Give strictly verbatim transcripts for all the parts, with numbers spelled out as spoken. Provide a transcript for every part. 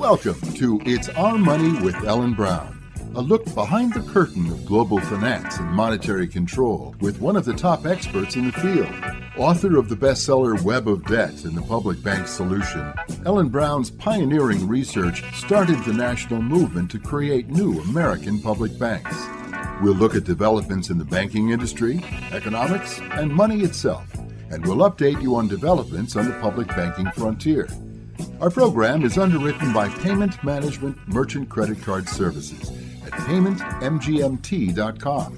Welcome to It's Our Money with Ellen Brown, a look behind the curtain of global finance and monetary control with one of the top experts in the field. Author of the bestseller Web of Debt and the Public Bank Solution, Ellen Brown's pioneering research started the national movement to create new American public banks. We'll look at developments in the banking industry, economics, and money itself, and we'll update you on developments on the public banking frontier. Our program is underwritten by Payment Management Merchant Credit Card Services at payment m g m t dot com.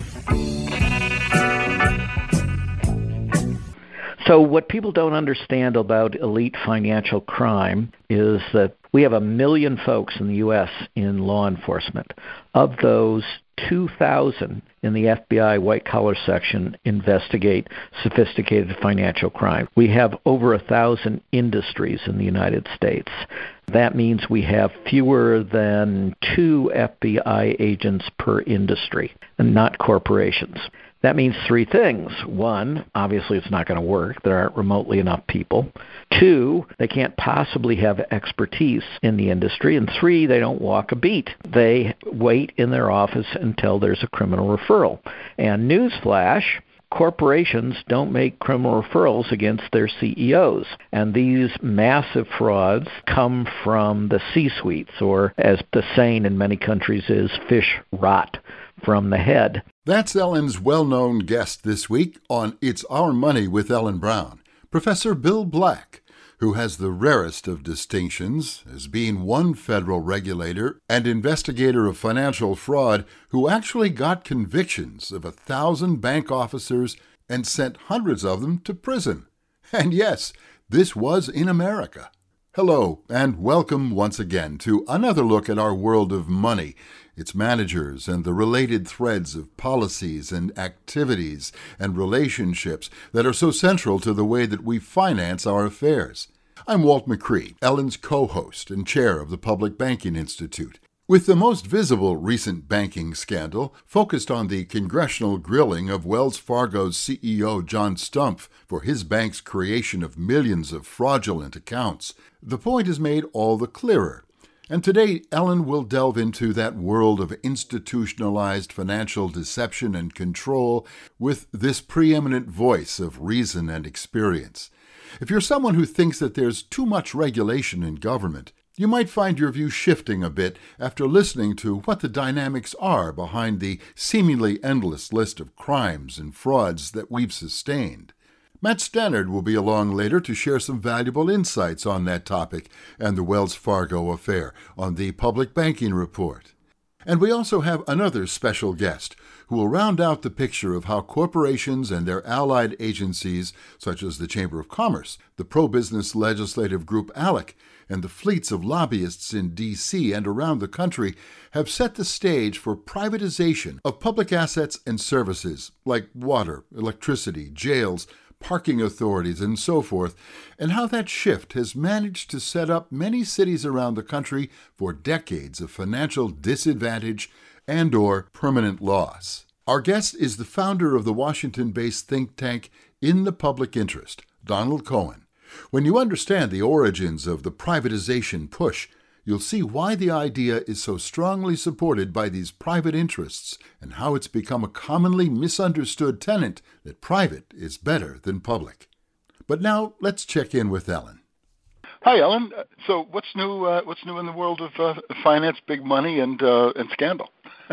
So what people don't understand about elite financial crime is that we have a million folks in the U S in law enforcement. Of those, two thousand in the F B I white-collar section investigate sophisticated financial crime. We have over a thousand industries in the United States. That means we have fewer than two F B I agents per industry, and not corporations. That means three things. One, obviously it's not going to work. There aren't remotely enough people. Two, they can't possibly have expertise in the industry. And three, they don't walk a beat. They wait in their office until there's a criminal referral. And newsflash, corporations don't make criminal referrals against their C E Os. And these massive frauds come from the C-suites, or as the saying in many countries is, fish rot from the head. That's Ellen's well-known guest this week on It's Our Money with Ellen Brown, Professor Bill Black, who has the rarest of distinctions as being one federal regulator and investigator of financial fraud who actually got convictions of a thousand bank officers and sent hundreds of them to prison. And yes, this was in America. Hello, and welcome once again to another look at our world of money, its managers, and the related threads of policies and activities and relationships that are so central to the way that we finance our affairs. I'm Walt McCree, Ellen's co-host and chair of the Public Banking Institute. With the most visible recent banking scandal focused on the congressional grilling of Wells Fargo's C E O John Stumpf for his bank's creation of millions of fraudulent accounts, the point is made all the clearer. And today, Ellen will delve into that world of institutionalized financial deception and control with this preeminent voice of reason and experience. If you're someone who thinks that there's too much regulation in government, you might find your view shifting a bit after listening to what the dynamics are behind the seemingly endless list of crimes and frauds that we've sustained. Matt Stannard will be along later to share some valuable insights on that topic and the Wells Fargo affair on the Public Banking Report. And we also have another special guest who will round out the picture of how corporations and their allied agencies, such as the Chamber of Commerce, the pro-business legislative group ALEC, and the fleets of lobbyists in D C and around the country have set the stage for privatization of public assets and services like water, electricity, jails, parking authorities, and so forth, and how that shift has managed to set up many cities around the country for decades of financial disadvantage and or permanent loss. Our guest is the founder of the Washington-based think tank In the Public Interest, Donald Cohen. When you understand the origins of the privatization push, you'll see why the idea is so strongly supported by these private interests and how it's become a commonly misunderstood tenet that private is better than public. But now let's check in with Ellen. Hi, Ellen. Uh, So, what's new? Uh, what's new in the world of uh, finance, big money, and uh, and scandal?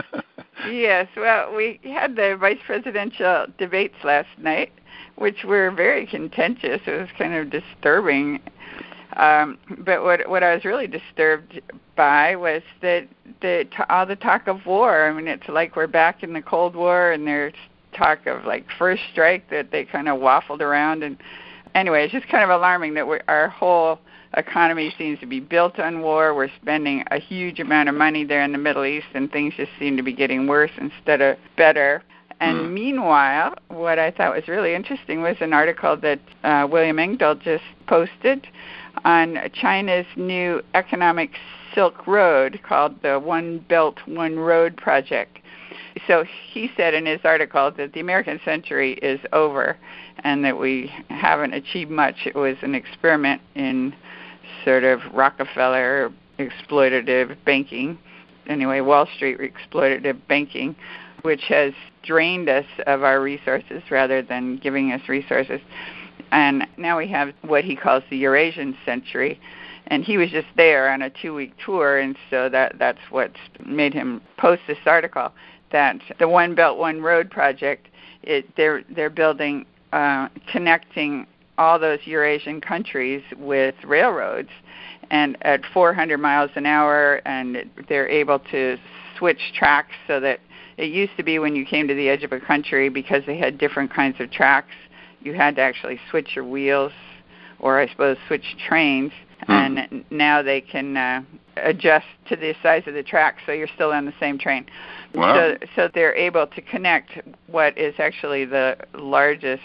Yes. Well, we had the vice presidential debates last night, which were very contentious. It was kind of disturbing. Um, but what what I was really disturbed by was that the all the talk of war. I mean, it's like we're back in the Cold War, and there's talk of like first strike that they kind of waffled around. And anyway, it's just kind of alarming that we're, our whole economy seems to be built on war. We're spending a huge amount of money there in the Middle East, and things just seem to be getting worse instead of better. And mm. meanwhile, what I thought was really interesting was an article that uh, William Engdahl just posted on China's new economic Silk Road called the One Belt, One Road project. So he said in his article that the American century is over and that we haven't achieved much. It was an experiment in sort of Rockefeller exploitative banking. Anyway, Wall Street exploitative banking, which has drained us of our resources rather than giving us resources. And now we have what he calls the Eurasian century. And he was just there on a two-week tour, and so that that's what's made him post this article, that the One Belt, One Road project, it, they're, they're building, uh, connecting all those Eurasian countries with railroads, and at four hundred miles an hour, and they're able to switch tracks so that it used to be when you came to the edge of a country, because they had different kinds of tracks, you had to actually switch your wheels, or I suppose switch trains, mm-hmm. and now they can uh, adjust to the size of the track so you're still on the same train. Wow. So, so they're able to connect what is actually the largest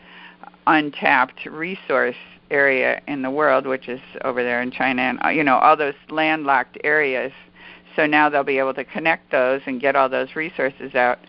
untapped resource area in the world, which is over there in China, and you know, all those landlocked areas. So now they'll be able to connect those and get all those resources out.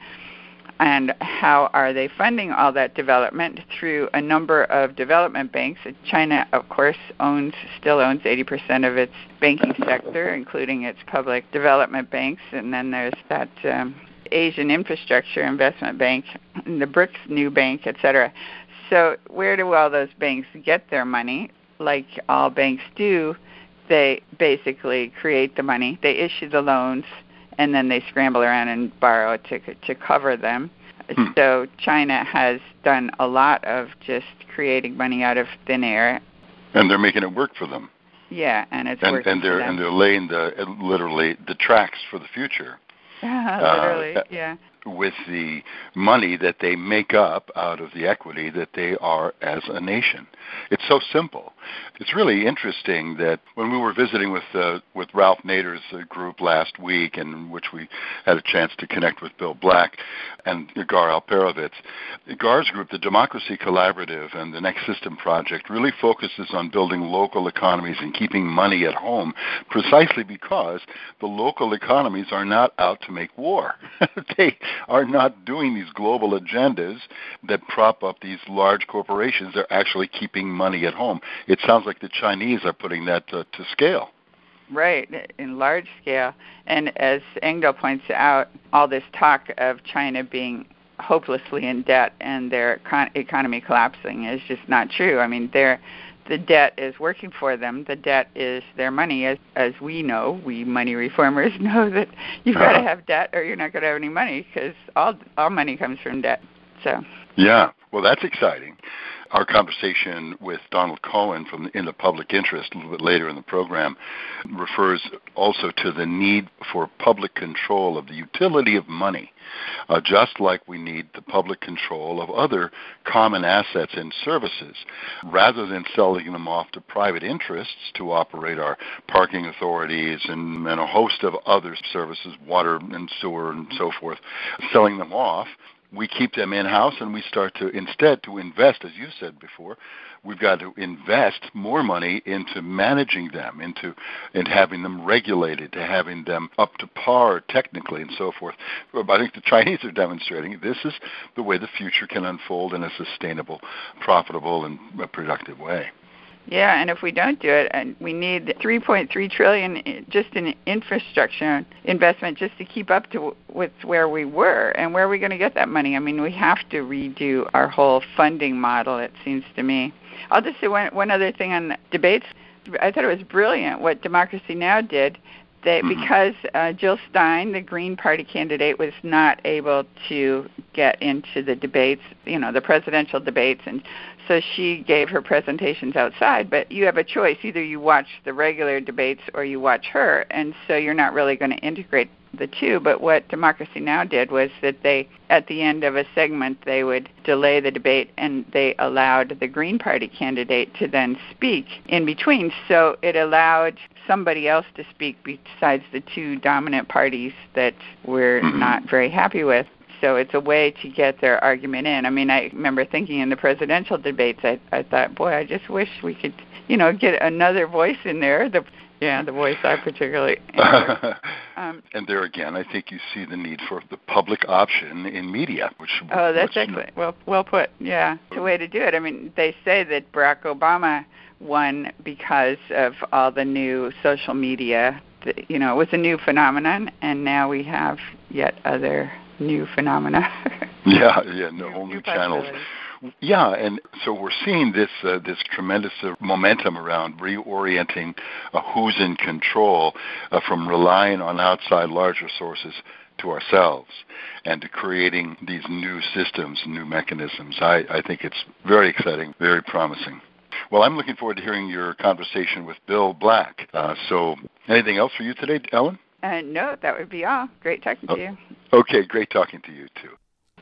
And how are they funding all that development? Through a number of development banks. China, of course, owns still owns eighty percent of its banking sector, including its public development banks. And then there's that um, Asian Infrastructure Investment Bank, and the BRICS New Bank, et cetera. So where do all those banks get their money? Like all banks do, they basically create the money. They issue the loans, and then they scramble around and borrow to to cover them. Hmm. So China has done a lot of just creating money out of thin air. And they're making it work for them. Yeah, and it's and, working and they're for them. and they're laying the literally the tracks for the future. Literally, uh, yeah. With the money that they make up out of the equity that they are as a nation. It's so simple. It's really interesting that when we were visiting with uh, with Ralph Nader's uh, group last week, in which we had a chance to connect with Bill Black and Gar Alperovitz, Gar's group, the Democracy Collaborative and the Next System Project, really focuses on building local economies and keeping money at home, precisely because the local economies are not out to make war. They are not doing these global agendas that prop up these large corporations. They're actually keeping money at home. It sounds like the Chinese are putting that to, to scale. Right, in large scale. And as Engdahl points out, all this talk of China being hopelessly in debt and their econ- economy collapsing is just not true. I mean, they're the debt is working for them. The debt is their money. As as we know, we money reformers know that you've got to have debt or you're not going to have any money, because all all money comes from debt. So yeah, well, that's exciting. Our conversation with Donald Cohen from the, in the Public Interest a little bit later in the program refers also to the need for public control of the utility of money, uh, just like we need the public control of other common assets and services, rather than selling them off to private interests to operate our parking authorities and, and a host of other services, water and sewer and so forth, selling them off. We keep them in-house, and we start to, instead, to invest, as you said before, we've got to invest more money into managing them, into and having them regulated, to having them up to par technically and so forth. I think the Chinese are demonstrating this is the way the future can unfold in a sustainable, profitable, and productive way. Yeah, and if we don't do it, and we need three point three trillion dollars just in infrastructure investment just to keep up to with where we were. And where are we going to get that money? I mean, we have to redo our whole funding model, it seems to me. I'll just say one, one other thing on debates. I thought it was brilliant what Democracy Now! Did. They, because uh, Jill Stein, the Green Party candidate, was not able to get into the debates, you know, the presidential debates, and so she gave her presentations outside. But you have a choice. Either you watch the regular debates or you watch her, and so you're not really going to integrate the two. But what Democracy Now! Did was that they, at the end of a segment, they would delay the debate, and they allowed the Green Party candidate to then speak in between. So it allowed somebody else to speak besides the two dominant parties that we're not very happy with. so it's a way to get their argument in. I mean, I remember thinking in the presidential debates, I, I thought, boy, I just wish we could, you know, get another voice in there. The Yeah, the voice I particularly enjoy. Um, and there again, I think you see the need for the public option in media. Which oh, that's which, excellent. Well, well put. Yeah, it's a way to do it. I mean, they say that Barack Obama won because of all the new social media. You know, it was a new phenomenon, and now we have yet other new phenomena. yeah, yeah, no, new, whole new, new channels. Yeah, and so we're seeing this uh, this tremendous uh, momentum around reorienting uh, who's in control uh, from relying on outside larger sources to ourselves and to creating these new systems, new mechanisms. I, I think it's very exciting, very promising. Well, I'm looking forward to hearing your conversation with Bill Black. Uh, so anything else for you today, Ellen? Uh, no, that would be all. Great talking to oh, you. Okay, great talking to you, too.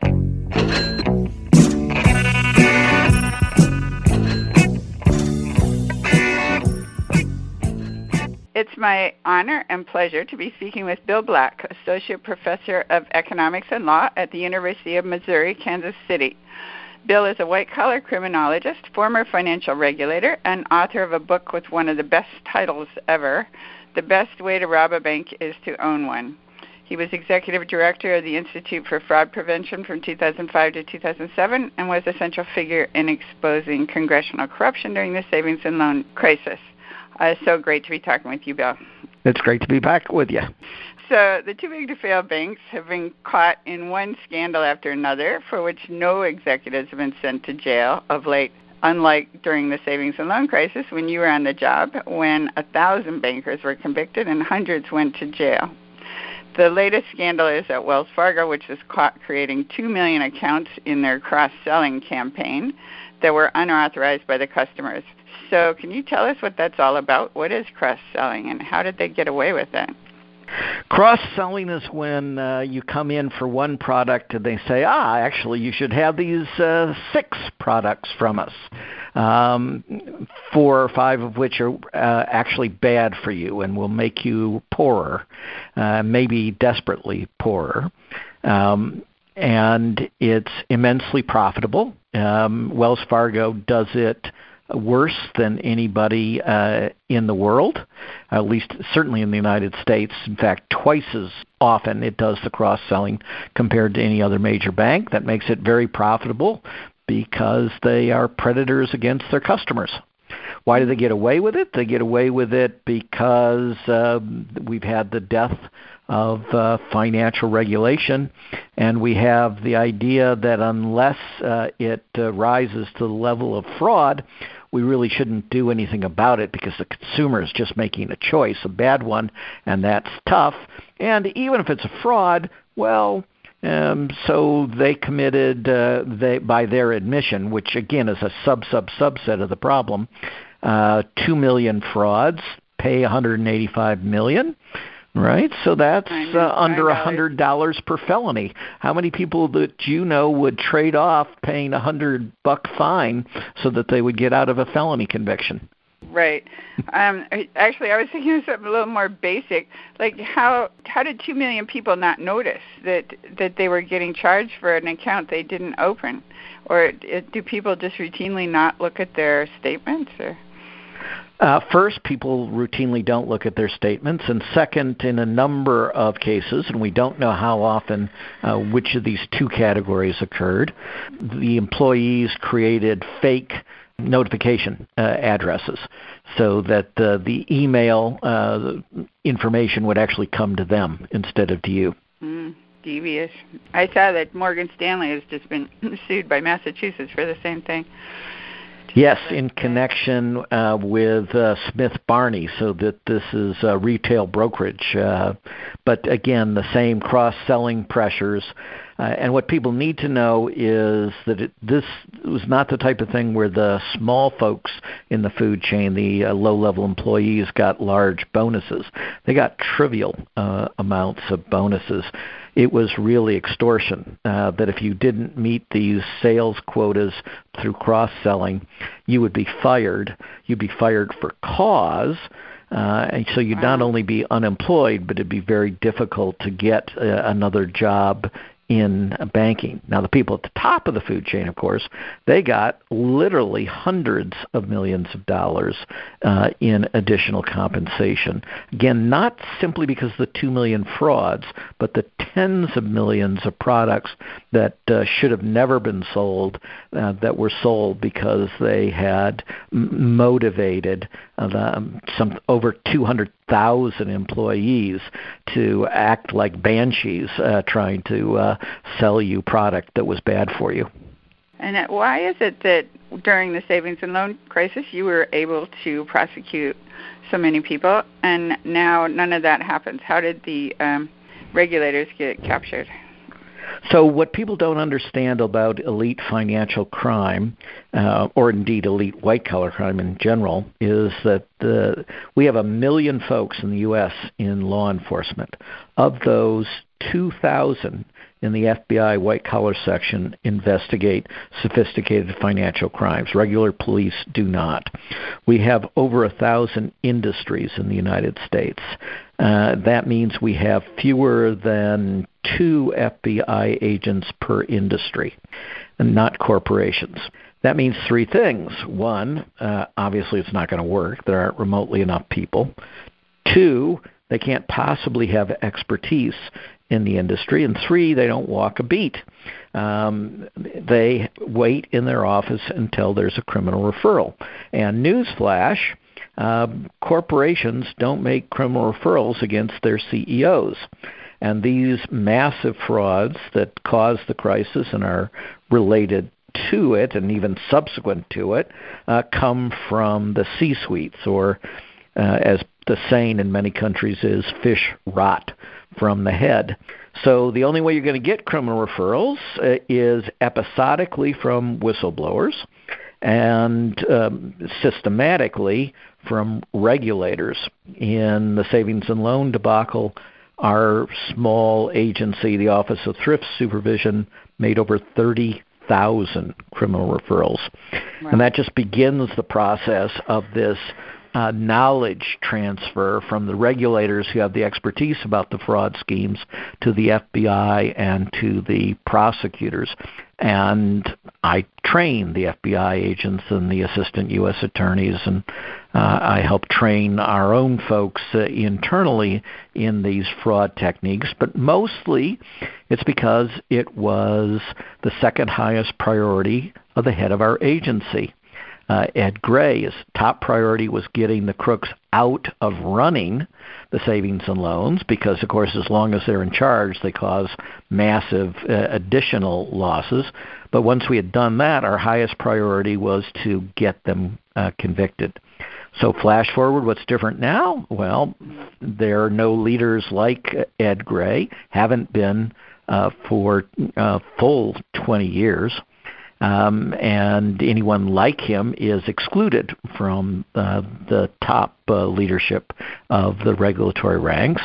It's my honor and pleasure to be speaking with Bill Black, Associate Professor of Economics and Law at the University of Missouri, Kansas City. Bill is a white-collar criminologist, former financial regulator, and author of a book with one of the best titles ever, The Best Way to Rob a Bank is to Own One. He was executive director of the Institute for Fraud Prevention from two thousand five to two thousand seven and was a central figure in exposing congressional corruption during the savings and loan crisis. Uh, it's so great to be talking with you, Bill. It's great to be back with you. So the too big to fail banks have been caught in one scandal after another for which no executives have been sent to jail of late, unlike during the savings and loan crisis when you were on the job, when a thousand bankers were convicted and hundreds went to jail. The latest scandal is at Wells Fargo, which was caught creating two million accounts in their cross-selling campaign that were unauthorized by the customers. So can you tell us what that's all about? What is cross-selling, and how did they get away with it? Cross-selling is when uh, you come in for one product and they say, ah, actually, you should have these uh, six products from us, um, four or five of which are uh, actually bad for you and will make you poorer, uh, maybe desperately poorer. Um, and it's immensely profitable. Um, Wells Fargo does it worse than anybody uh, in the world, at least certainly in the United States. In fact, twice as often it does the cross-selling compared to any other major bank. That makes it very profitable because they are predators against their customers. Why do they get away with it? They get away with it because uh, we've had the death of uh, financial regulation, and we have the idea that unless uh, it uh, rises to the level of fraud, we really shouldn't do anything about it because the consumer is just making a choice, a bad one, and that's tough. And even if it's a fraud, well, um, so they committed, uh, they, by their admission, which again is a sub-sub-subset of the problem, uh, two million frauds, pay one hundred eighty-five million dollars. Right, so that's uh, under one hundred dollars per felony. How many people that you know would trade off paying a hundred buck fine so that they would get out of a felony conviction? Right. Um, actually, I was thinking of something a little more basic. Like, how how did two million people not notice that that they were getting charged for an account they didn't open, or do people just routinely not look at their statements? Or? Uh, first, people routinely don't look at their statements, and second, in a number of cases, and we don't know how often uh, which of these two categories occurred, the employees created fake notification uh, addresses so that uh, the email uh, information would actually come to them instead of to you. Mm, devious. I saw that Morgan Stanley has just been sued by Massachusetts for the same thing. Yes, in connection uh, with uh, Smith Barney, so that this is uh, retail brokerage. Uh, but again, the same cross-selling pressures. Uh, and what people need to know is that it, this was not the type of thing where the small folks in the food chain, the uh, low-level employees, got large bonuses. They got trivial uh, amounts of bonuses. It was really extortion, uh, that if you didn't meet these sales quotas through cross-selling, you would be fired. You'd be fired for cause, uh, and so you'd not only be unemployed, but it'd be very difficult to get uh, another job in banking. Now, the people at the top of the food chain, of course, they got literally hundreds of millions of dollars uh, in additional compensation. Again, not simply because of the two million frauds, but the tens of millions of products that uh, should have never been sold uh, that were sold because they had m- motivated uh, the, some over two hundred thousand employees to act like banshees uh, trying to uh, sell you product that was bad for you. And why is it that during the savings and loan crisis you were able to prosecute so many people, and now none of that happens? How did the um, regulators get captured? So what people don't understand about elite financial crime, uh, or indeed elite white-collar crime in general, is that the, we have a million folks in the U S in law enforcement. Of those, two thousand in the F B I white-collar section investigate sophisticated financial crimes. Regular police do not. We have over a thousand industries in the United States. Uh, that means we have fewer than two F B I agents per industry, and not corporations. That means three things. One, uh, obviously it's not going to work. There aren't remotely enough people. Two, they can't possibly have expertise in the industry. And three, they don't walk a beat. Um, they wait in their office until there's a criminal referral. And newsflash, uh, corporations don't make criminal referrals against their C E Os. And these massive frauds that caused the crisis and are related to it and even subsequent to it uh, come from the C-suites, or uh, as the saying in many countries is, fish rot from the head. So the only way you're going to get criminal referrals uh, is episodically from whistleblowers and um, systematically from regulators. In the savings and loan debacle, our small agency, the Office of Thrift Supervision, made over thirty thousand criminal referrals. Wow. And that just begins the process of this uh, knowledge transfer from the regulators who have the expertise about the fraud schemes to the F B I and to the prosecutors. And I train the F B I agents and the assistant U S attorneys, and uh, I help train our own folks uh, internally in these fraud techniques. But mostly it's because it was the second highest priority of the head of our agency. Uh, Ed Gray, his top priority was getting the crooks out of running the savings and loans because, of course, as long as they're in charge, they cause massive uh, additional losses. But once we had done that, our highest priority was to get them uh, convicted. So flash forward, what's different now? Well, there are no leaders like Ed Gray, haven't been uh, for uh, full twenty years. Um, and anyone like him is excluded from uh, the top uh, leadership of the regulatory ranks.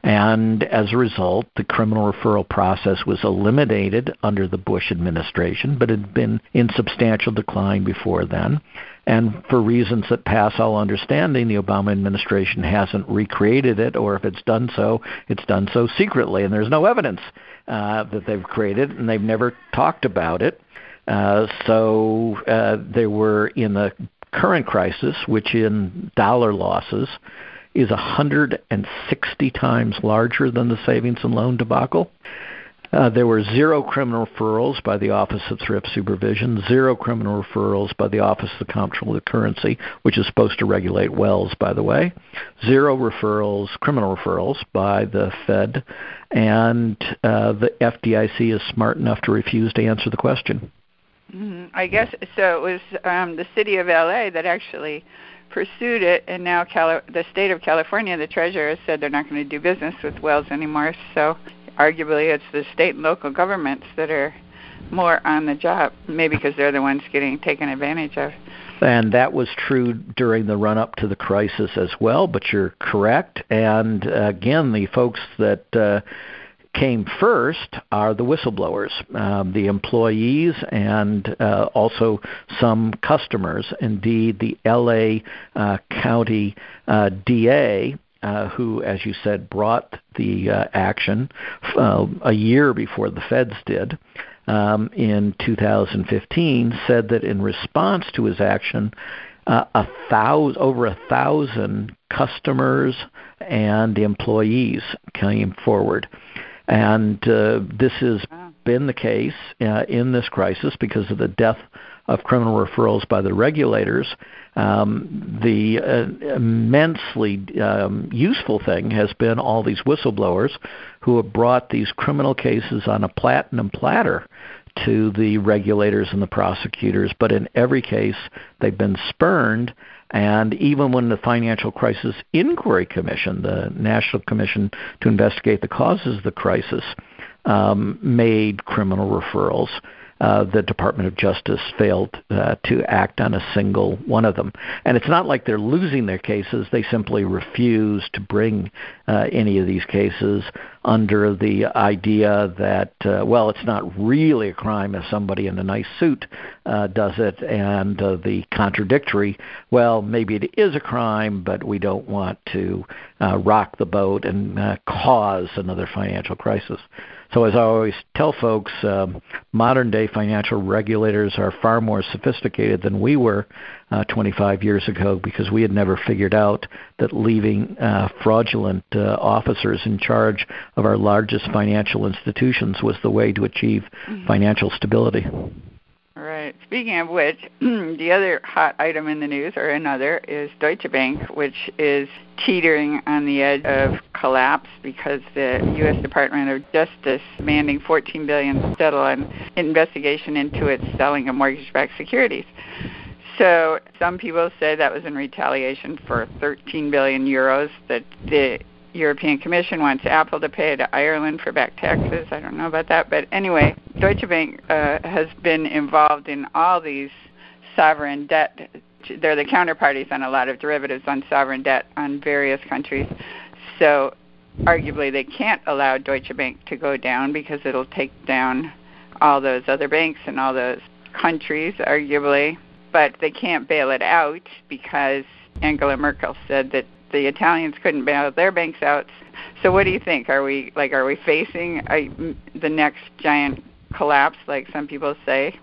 And as a result, the criminal referral process was eliminated under the Bush administration, but had been in substantial decline before then. And for reasons that pass all understanding, the Obama administration hasn't recreated it, or if it's done so, it's done so secretly. And there's no evidence uh, that they've created, and they've never talked about it. Uh, so uh, there were, in the current crisis, which in dollar losses is one hundred sixty times larger than the savings and loan debacle, uh, there were zero criminal referrals by the Office of Thrift Supervision, zero criminal referrals by the Office of the Comptroller of the Currency, which is supposed to regulate wells, by the way, zero referrals, criminal referrals by the Fed, and uh, the F D I C is smart enough to refuse to answer the question. Mm-hmm. I guess so. It was um, the city of L A that actually pursued it, and now Cali- the state of California, the treasurer, said they're not going to do business with wells anymore. So arguably it's the state and local governments that are more on the job, maybe because they're the ones getting taken advantage of. And that was true during the run-up to the crisis as well, but you're correct. And uh, again, the folks that uh, came first are the whistleblowers, um, the employees, and uh, also some customers. Indeed, the L A uh, County uh, D A uh, who, as you said, brought the uh, action uh, a year before the feds did, um, in two thousand fifteen, said that in response to his action, uh, a thousand, over a thousand customers and employees came forward. And uh, this has been the case uh, in this crisis because of the death of criminal referrals by the regulators. Um, the uh, immensely um, useful thing has been all these whistleblowers who have brought these criminal cases on a platinum platter to the regulators and the prosecutors, but in every case they've been spurned. And even when the Financial Crisis Inquiry Commission, the National Commission to investigate the causes of the crisis, um, made criminal referrals, uh, the Department of Justice failed uh, to act on a single one of them. And it's not like they're losing their cases. They simply refuse to bring uh, any of these cases under the idea that, uh, well, it's not really a crime if somebody in a nice suit uh, does it, and uh, the contradictory, well, maybe it is a crime, but we don't want to uh, rock the boat and uh, cause another financial crisis. So as I always tell folks, um, modern-day financial regulators are far more sophisticated than we were uh, twenty-five years ago, because we had never figured out that leaving uh, fraudulent uh, officers in charge of our largest financial institutions was the way to achieve mm-hmm. financial stability. Right. Speaking of which, the other hot item in the news, or another, is Deutsche Bank, which is teetering on the edge of collapse because the U S Department of Justice demanding fourteen billion dollars settle an investigation into its selling of mortgage-backed securities. So some people say that was in retaliation for thirteen billion euros that the European Commission wants Apple to pay to Ireland for back taxes. I don't know about that. But anyway, Deutsche Bank uh, has been involved in all these sovereign debt. They're the counterparties on a lot of derivatives on sovereign debt on various countries. So arguably they can't allow Deutsche Bank to go down because it'll take down all those other banks and all those countries, arguably. But they can't bail it out because Angela Merkel said that the Italians couldn't bail their banks out. So what do you think? Are we like are we facing a, the next giant collapse, like some people say?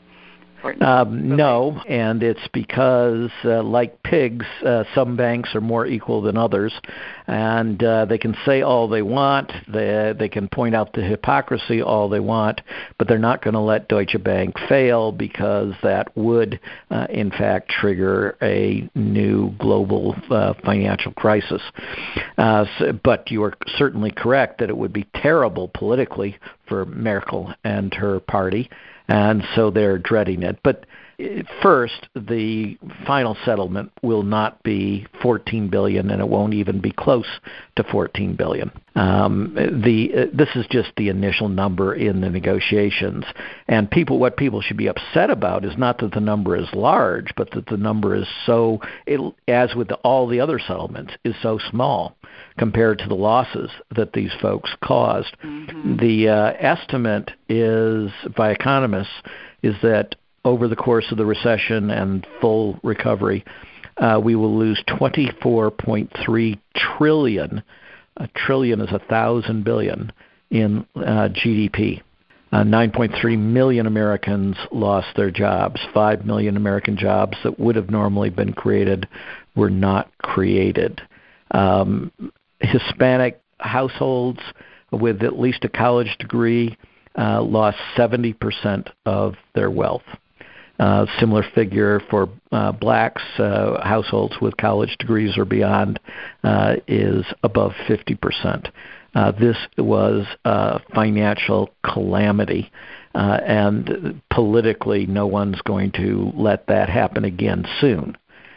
Um, no, and it's because, uh, like pigs, uh, some banks are more equal than others, and uh, they can say all they want, they, they can point out the hypocrisy all they want, but they're not going to let Deutsche Bank fail because that would, uh, in fact, trigger a new global uh, financial crisis. Uh, so, but you are certainly correct that it would be terrible politically for Merkel and her party, and so they're dreading it. But first, the final settlement will not be fourteen billion dollars, and it won't even be close to fourteen billion dollars. Um, the uh, this is just the initial number in the negotiations, and people what people should be upset about is not that the number is large, but that the number is so, it, as with the, all the other settlements, is so small compared to the losses that these folks caused. Mm-hmm. The uh, estimate is by economists is that over the course of the recession and full recovery, uh, we will lose twenty-four point three trillion dollars. A trillion is a thousand billion in uh, G D P. Uh, nine point three million Americans lost their jobs. five million American jobs that would have normally been created were not created. Um, Hispanic households with at least a college degree uh, lost seventy percent of their wealth. Uh, similar figure for uh, blacks, uh, households with college degrees or beyond, uh, is above fifty percent. Uh, this was a financial calamity, uh, and politically no one's going to let that happen again soon.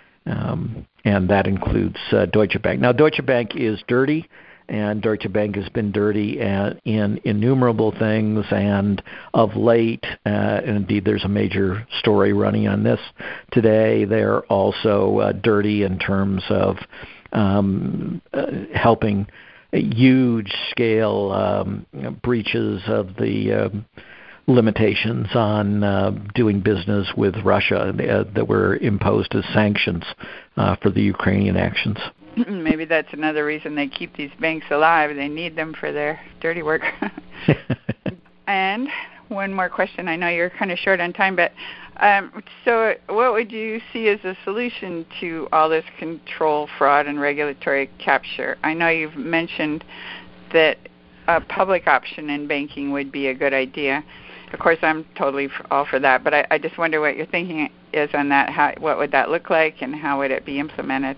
Um, and that includes uh, Deutsche Bank. Now, Deutsche Bank is dirty, and Deutsche Bank has been dirty in innumerable things, and of late, uh, and indeed there's a major story running on this today, they're also uh, dirty in terms of um, uh, helping huge-scale um, breaches of the um, limitations on uh, doing business with Russia uh, that were imposed as sanctions uh, for the Ukrainian actions. maybe that's another reason they keep these banks alive. They need them for their dirty work. And one more question. I know you're kind of short on time, but um, so what would you see as a solution to all this control, fraud, and regulatory capture? I know you've mentioned that a public option in banking would be a good idea. Of course, I'm totally all for that, but I, I just wonder what your thinking is on that. How, what would that look like, and how would it be implemented?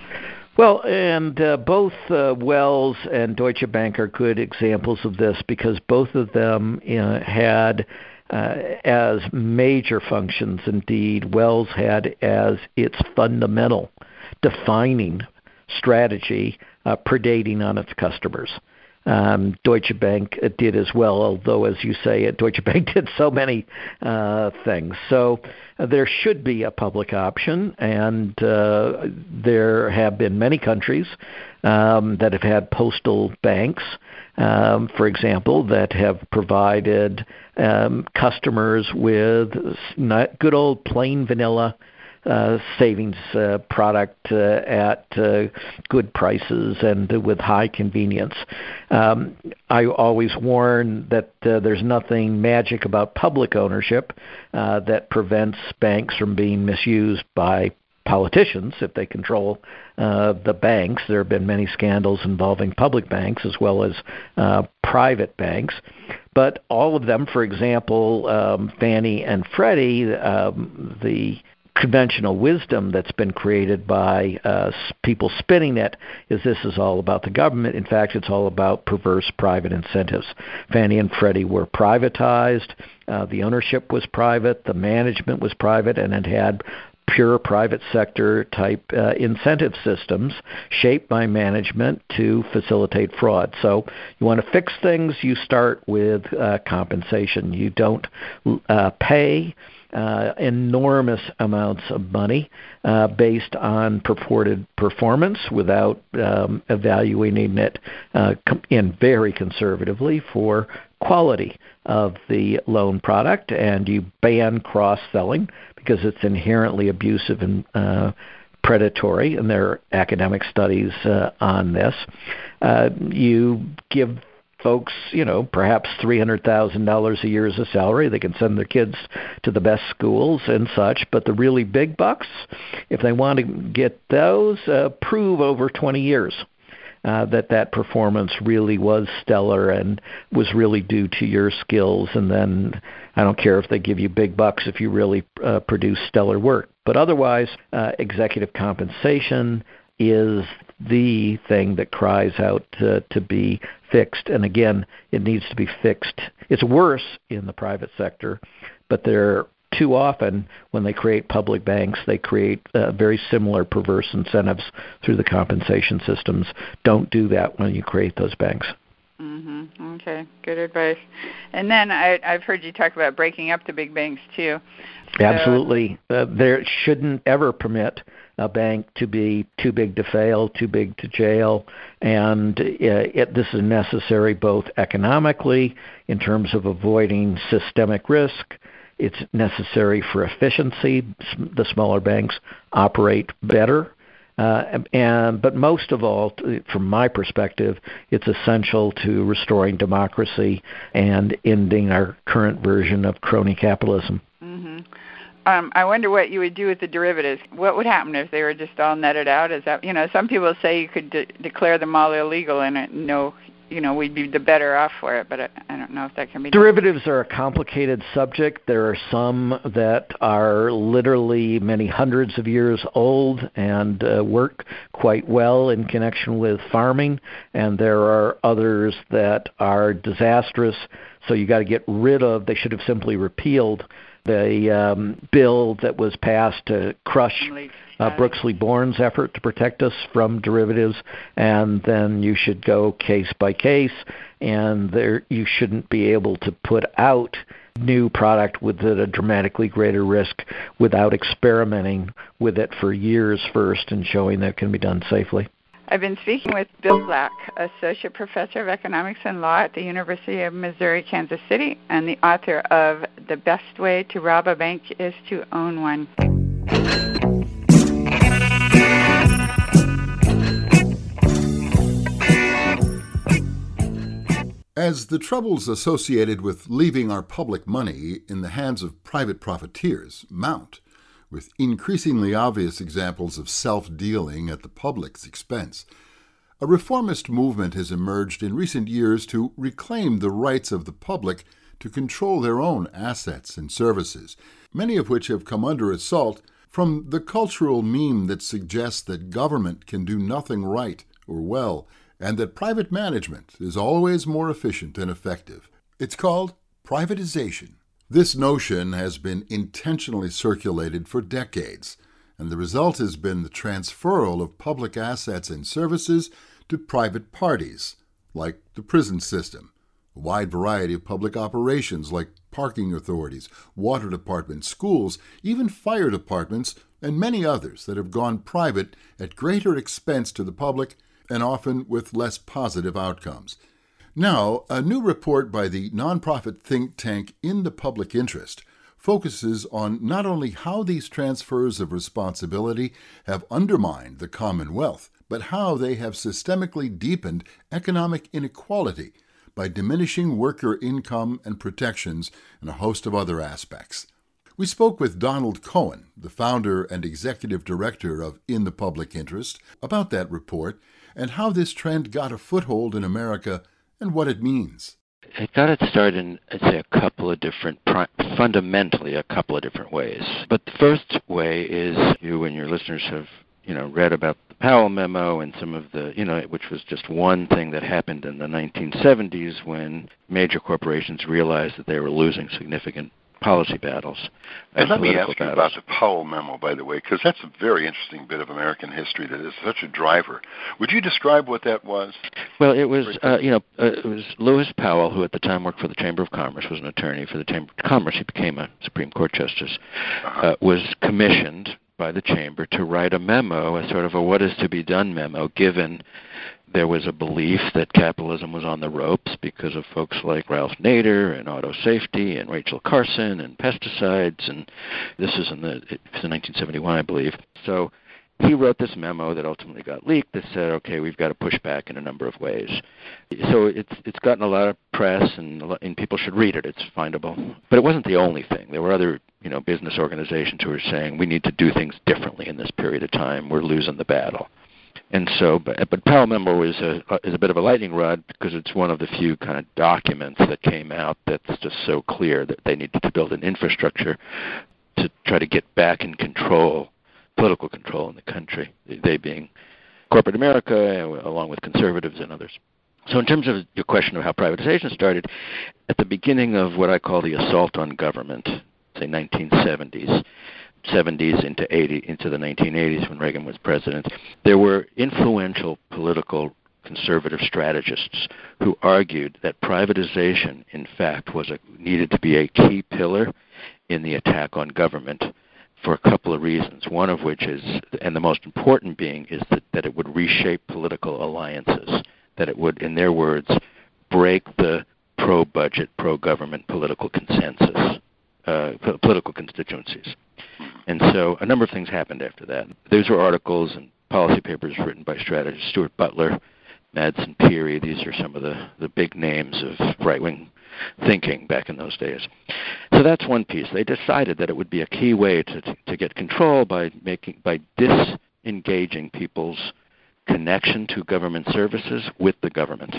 Well, and uh, both uh, Wells and Deutsche Bank are good examples of this, because both of them uh, had uh, as major functions, indeed, Wells had as its fundamental defining strategy uh, predating on its customers. Um, Deutsche Bank did as well, although, as you say, Deutsche Bank did so many uh, things. So uh, there should be a public option, and uh, there have been many countries um, that have had postal banks, um, for example, that have provided um, customers with not good old plain vanilla Uh, savings uh, product uh, at uh, good prices and uh, with high convenience. Um, I always warn that uh, there's nothing magic about public ownership uh, that prevents banks from being misused by politicians if they control uh, the banks. There have been many scandals involving public banks as well as uh, private banks. But all of them, for example, um, Fannie and Freddie, um, the conventional wisdom that's been created by uh, people spinning it is this is all about the government. In fact, it's all about perverse private incentives. Fannie and Freddie were privatized. Uh, the ownership was private. The management was private, and it had pure private sector type uh, incentive systems shaped by management to facilitate fraud. So you want to fix things, you start with uh, compensation. You don't uh, pay Uh, enormous amounts of money uh, based on purported performance without um, evaluating it uh, com- in very conservatively for quality of the loan product, and you ban cross-selling because it's inherently abusive and uh, predatory, and there are academic studies uh, on this. Uh, you give folks, you know, perhaps three hundred thousand dollars a year as a salary. They can send their kids to the best schools and such. But the really big bucks, if they want to get those, uh, prove over twenty years uh, that that performance really was stellar and was really due to your skills. And then I don't care if they give you big bucks if you really uh, produce stellar work. But otherwise, uh, executive compensation is the thing that cries out to, to be fixed. And again, it needs to be fixed. It's worse in the private sector, but they're too often, when they create public banks, they create uh, very similar perverse incentives through the compensation systems. Don't do that when you create those banks. Mm-hmm. Okay, good advice. And then I, I've heard you talk about breaking up the big banks too. So, Absolutely. Uh, there shouldn't ever permit a bank to be too big to fail, too big to jail, and uh, it, this is necessary both economically in terms of avoiding systemic risk. It's necessary for efficiency. The smaller banks operate better. Uh, and but most of all, from my perspective, it's essential to restoring democracy and ending our current version of crony capitalism. Mm-hmm. Um, I wonder what you would do with the derivatives. What would happen if they were just all netted out? Is that, you know, some people say you could de- declare them all illegal and it, no, you know, we'd be the better off for it, but I, I don't know if that can be done. Derivatives are a complicated subject. There are some that are literally many hundreds of years old and uh, work quite well in connection with farming, and there are others that are disastrous, so you got to get rid of. They should have simply repealed the um, bill that was passed to crush uh, Brooks Lee Bourne's effort to protect us from derivatives, and then you should go case by case, and there you shouldn't be able to put out new product with a dramatically greater risk without experimenting with it for years first and showing that it can be done safely. I've been speaking with Bill Black, Associate Professor of Economics and Law at the University of Missouri, Kansas City, and the author of The Best Way to Rob a Bank is to Own One. As the troubles associated with leaving our public money in the hands of private profiteers mount, with increasingly obvious examples of self-dealing at the public's expense, a reformist movement has emerged in recent years to reclaim the rights of the public to control their own assets and services, many of which have come under assault from the cultural meme that suggests that government can do nothing right or well, and that private management is always more efficient and effective. It's called privatization. This notion has been intentionally circulated for decades, and the result has been the transferal of public assets and services to private parties, like the prison system, a wide variety of public operations like parking authorities, water departments, schools, even fire departments, and many others that have gone private at greater expense to the public and often with less positive outcomes. Now, a new report by the nonprofit think tank In the Public Interest focuses on not only how these transfers of responsibility have undermined the Commonwealth, but how they have systemically deepened economic inequality by diminishing worker income and protections and a host of other aspects. We spoke with Donald Cohen, the founder and executive director of In the Public Interest, about that report and how this trend got a foothold in America and what it means. It got its start in, I'd say, a couple of different, fundamentally a couple of different ways. But the first way is you and your listeners have, you know, read about the Powell Memo and some of the, you know, which was just one thing that happened in the nineteen seventies when major corporations realized that they were losing significant policy battles. And let me ask you battles. about the Powell Memo, by the way, because that's a very interesting bit of American history that is such a driver. Would you describe what that was? Well, it was, uh, you know, uh, it was Lewis Powell, who at the time worked for the Chamber of Commerce, was an attorney for the Chamber of Commerce. He became a Supreme Court justice, uh-huh. uh, was commissioned by the Chamber to write a memo, a sort of a what is to be done memo, given there was a belief that capitalism was on the ropes because of folks like Ralph Nader and auto safety and Rachel Carson and pesticides, and this is in the it was in nineteen seventy-one, I believe. So he wrote this memo that ultimately got leaked that said, okay, we've got to push back in a number of ways. So it's it's gotten a lot of press, and, a lot, and people should read it. It's findable. But it wasn't the only thing. There were other you know, business organizations who were saying we need to do things differently in this period of time. We're losing the battle. And so, but, but Powell Memo is a, is a bit of a lightning rod because it's one of the few kind of documents that came out that's just so clear that they needed to build an infrastructure to try to get back in control, political control in the country, they being corporate America, along with conservatives and others. So in terms of your question of how privatization started, at the beginning of what I call the assault on government, say nineteen seventies, seventies into eighty into the nineteen eighties when Reagan was president, there were influential political conservative strategists who argued that privatization, in fact, was a, needed to be a key pillar in the attack on government for a couple of reasons. One of which is, and the most important being, is that, that it would reshape political alliances, that it would, in their words, break the pro-budget, pro-government political consensus. Uh, political constituencies. And so a number of things happened after that. Those were articles and policy papers written by strategists Stuart Butler, Madsen Peary. These are some of the, the big names of right-wing thinking back in those days. So that's one piece. They decided that it would be a key way to, to, to get control by making by disengaging people's connection to government services with the government,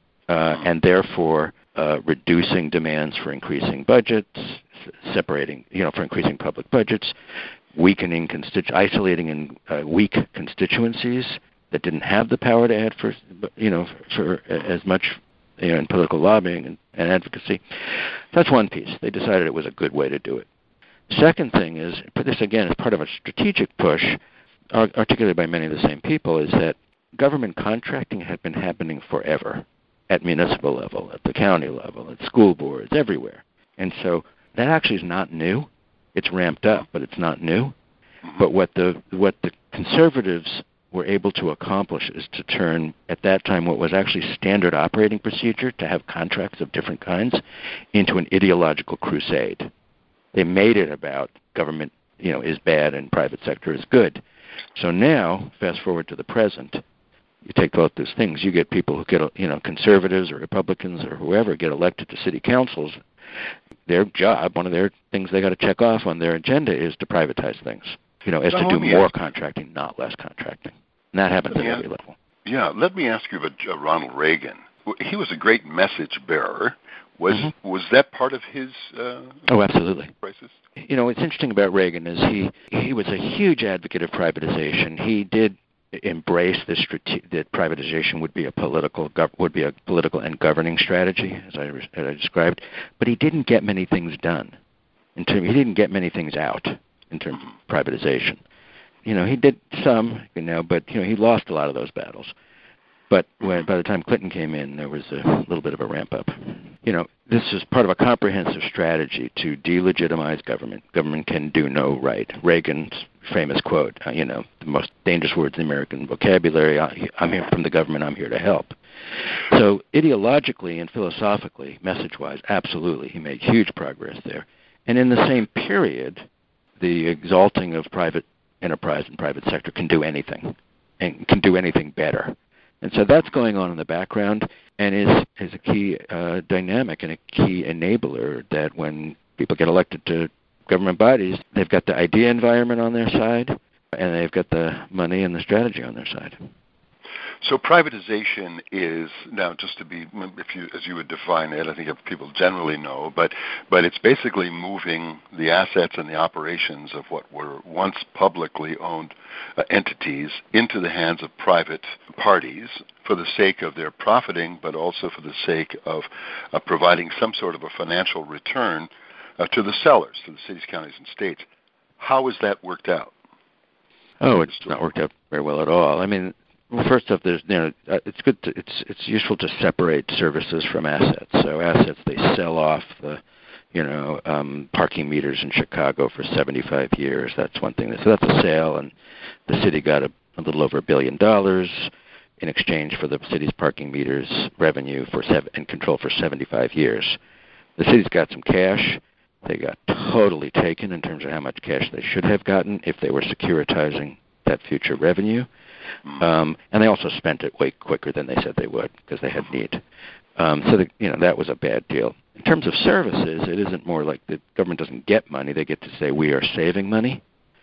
uh, and therefore uh, reducing demands for increasing budgets, separating, you know, for increasing public budgets, weakening, constitu- isolating in uh, weak constituencies that didn't have the power to add for, you know, for as much, you know, in political lobbying and, and advocacy. That's one piece. They decided it was a good way to do it. Second thing is, but this again is part of a strategic push, articulated by many of the same people, is that government contracting had been happening forever at municipal level, at the county level, at school boards, everywhere. And so that actually is not new. It's ramped up, but it's not new. But what the what the conservatives were able to accomplish is to turn, at that time, what was actually standard operating procedure to have contracts of different kinds into an ideological crusade. They made it about government, you know, is bad and private sector is good. So now, fast forward to the present, you take both those things, you get people who get, you know, conservatives or Republicans or whoever get elected to city councils. Their job, one of their things they got to check off on their agenda is to privatize things, you know, as now, to do me more ask, contracting, not less contracting. And that happens at yeah, every level. Yeah, let me ask you about uh, Ronald Reagan. He was a great message bearer. Was mm-hmm. was that part of his uh, oh, absolutely. crisis? You know, what's interesting about Reagan is he, he was a huge advocate of privatization. He did embrace this strate- that privatization would be a political gov- would be a political and governing strategy, as I, as I described. But he didn't get many things done. In term, he didn't get many things out in terms of privatization. You know, he did some, you know, but you know, he lost a lot of those battles. But when, by the time Clinton came in, there was a little bit of a ramp up. You know, this is part of a comprehensive strategy to delegitimize government. Government can do no right. Reagan's famous quote, uh, you know, the most dangerous words in the American vocabulary, I, I'm here from the government, I'm here to help. So ideologically and philosophically, message-wise, absolutely, he made huge progress there. And in the same period, the exalting of private enterprise and private sector can do anything, and can do anything better. And so that's going on in the background and is, is a key uh, dynamic and a key enabler that when people get elected to government bodies, they've got the idea environment on their side and they've got the money and the strategy on their side. So privatization is, now just to be, if you, as you would define it, I think people generally know, but but it's basically moving the assets and the operations of what were once publicly owned uh, entities into the hands of private parties for the sake of their profiting, but also for the sake of uh, providing some sort of a financial return uh, to the sellers, to the cities, counties, and states. How has that worked out? Oh, it's not worked out very well at all. I mean, well, first off, there's, you know, it's good. To, it's it's useful to separate services from assets. So assets, they sell off the, you know, um, parking meters in Chicago for seventy-five years. That's one thing. So that's a sale, and the city got a, a little over a billion dollars in exchange for the city's parking meters revenue for seven, and control for seventy-five years. The city's got some cash. They got totally taken in terms of how much cash they should have gotten if they were securitizing that future revenue. Um, and they also spent it way quicker than they said they would because they had need. Um, so, the, you know, that was a bad deal. In terms of services, it isn't more like the government doesn't get money. They get to say we are saving money,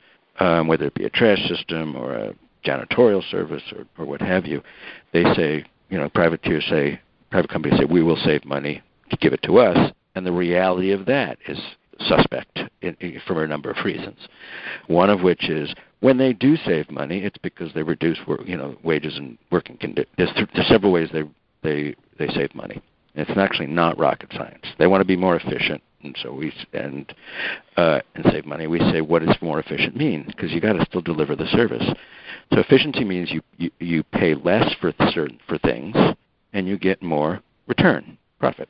um, whether it be a trash system or a janitorial service or, or what have you. They say, you know, private tiers say, private companies say we will save money, give it to us. And the reality of that is suspect in, in, for a number of reasons. One of which is when they do save money, it's because they reduce work, you know, wages and working conditions. There's, th- there's several ways they they they save money. It's actually not rocket science. They want to be more efficient, and so we and uh, and save money. We say, what does more efficient mean? Because you got to still deliver the service. So efficiency means you, you you pay less for certain for things, and you get more return profit.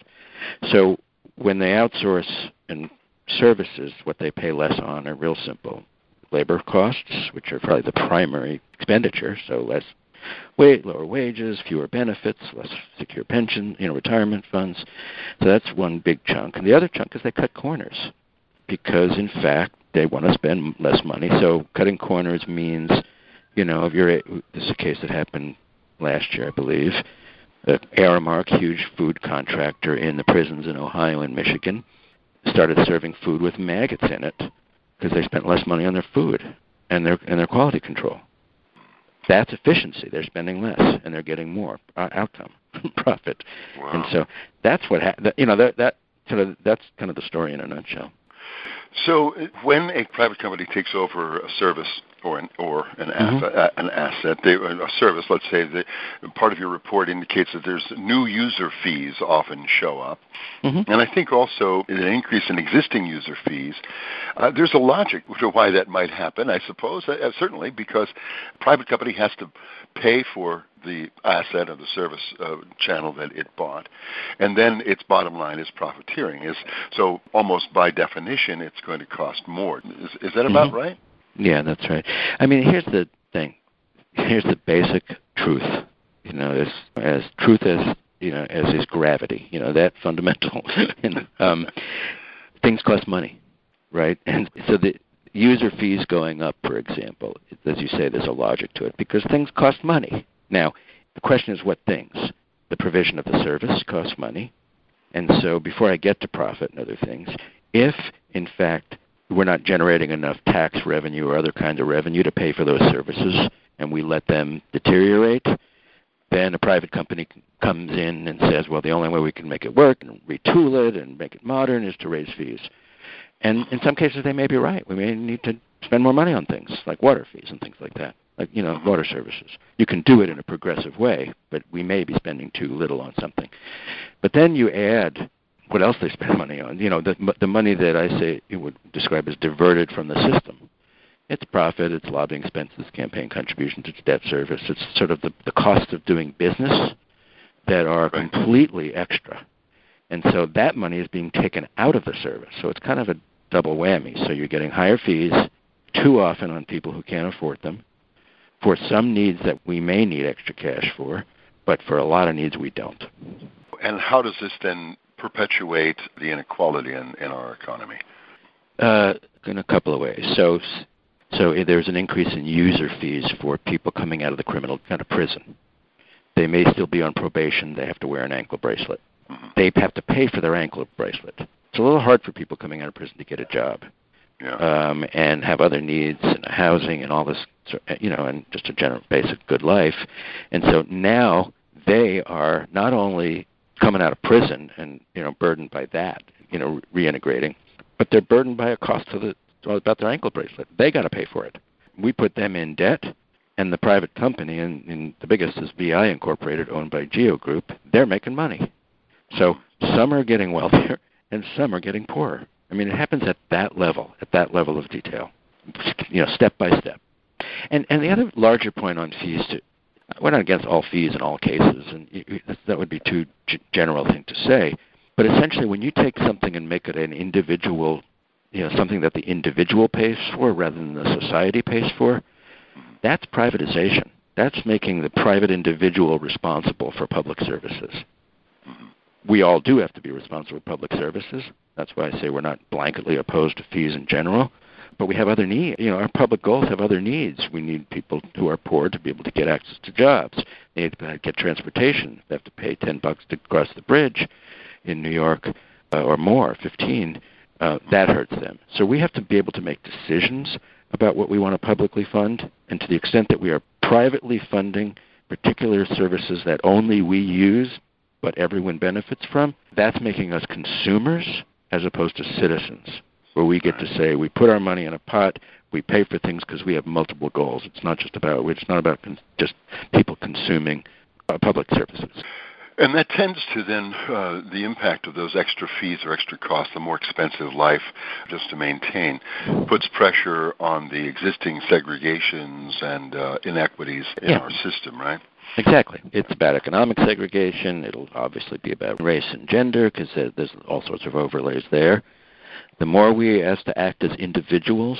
So when they outsource and services, what they pay less on are real simple. Labor costs, which are probably the primary expenditure, so less wage, lower wages, fewer benefits, less secure pension, you know, retirement funds. So that's one big chunk. And the other chunk is they cut corners because, in fact, they want to spend less money. So cutting corners means, you know, if you're, this is a case that happened last year, I believe. The Aramark, huge food contractor in the prisons in Ohio and Michigan, started serving food with maggots in it because they spent less money on their food and their and their quality control. That's efficiency. They're spending less and they're getting more uh, outcome, profit. Wow. And so that's what ha- that, you know that that sort of that's kind of the story in a nutshell. So when a private company takes over a service or an or an, mm-hmm. asset, an asset, they, a service, let's say that part of your report indicates that there's new user fees often show up. Mm-hmm. And I think also an increase in existing user fees. Uh, there's a logic to why that might happen, I suppose, uh, certainly, because a private company has to pay for the asset or the service uh, channel that it bought, and then its bottom line is profiteering. Is so almost by definition, it's going to cost more. Is, is that about mm-hmm. right? Yeah, that's right. I mean, here's the thing. Here's the basic truth. You know, as as truth as you know as is gravity. You know that fundamental. and, um, things cost money, right? And so the user fees going up, for example, as you say, there's a logic to it because things cost money. Now, The question is what things? The provision of the service costs money. And so before I get to profit and other things, if, in fact, we're not generating enough tax revenue or other kind of revenue to pay for those services, and we let them deteriorate, then a private company comes in and says, well, the only way we can make it work and retool it and make it modern is to raise fees. And in some cases, they may be right. We may need to spend more money on things like water fees and things like that, like, you know, water services. You can do it in a progressive way, but we may be spending too little on something. But then you add what else they spend money on. You know, the, the money that I say you would describe as diverted from the system. It's profit, it's lobbying expenses, campaign contributions, it's debt service. It's sort of the, the cost of doing business that are completely extra. And so that money is being taken out of the service. So it's kind of a double whammy. So you're getting higher fees too often on people who can't afford them for some needs that we may need extra cash for, but for a lot of needs we don't. And how does this then perpetuate the inequality in, in our economy? Uh, in a couple of ways. So so there's an increase in user fees for people coming out of the criminal, out of prison. They may still be on probation. They have to wear an ankle bracelet. Mm-hmm. They have to pay for their ankle bracelet. It's a little hard for people coming out of prison to get a job, yeah. um, and have other needs and housing and all this, you know, and just a general basic good life. And so now they are not only coming out of prison and, you know, burdened by that, you know, reintegrating, but they're burdened by a cost to the about their ankle bracelet. They got to pay for it. We put them in debt, and the private company, and, and the biggest is V I Incorporated, owned by Geo Group, they're making money. So some are getting wealthier, and some are getting poorer. I mean, it happens at that level, at that level of detail, you know, step by step. And and the other larger point on fees, too, we're not against all fees in all cases, and you, that would be too g- general thing to say. But essentially, when you take something and make it an individual, you know, something that the individual pays for rather than the society pays for, that's privatization. That's making the private individual responsible for public services. We all do have to be responsible for public services. That's why I say we're not blanketly opposed to fees in general. But we have other needs. You know, our public goals have other needs. We need people who are poor to be able to get access to jobs. They need to get transportation. They have to pay ten bucks to cross the bridge in New York, uh, or more, fifteen. Uh, that hurts them. So we have to be able to make decisions about what we want to publicly fund, and to the extent that we are privately funding particular services that only we use but everyone benefits from, that's making us consumers as opposed to citizens, where we get to say we put our money in a pot, we pay for things because we have multiple goals. It's not just about it's not about con- just people consuming uh, public services. And that tends to then, uh, the impact of those extra fees or extra costs, the more expensive life just to maintain, puts pressure on the existing segregations and uh, inequities in yeah. our system, right? Exactly. It's about economic segregation. It'll obviously be about race and gender because there's all sorts of overlays there. The more we have to act as individuals,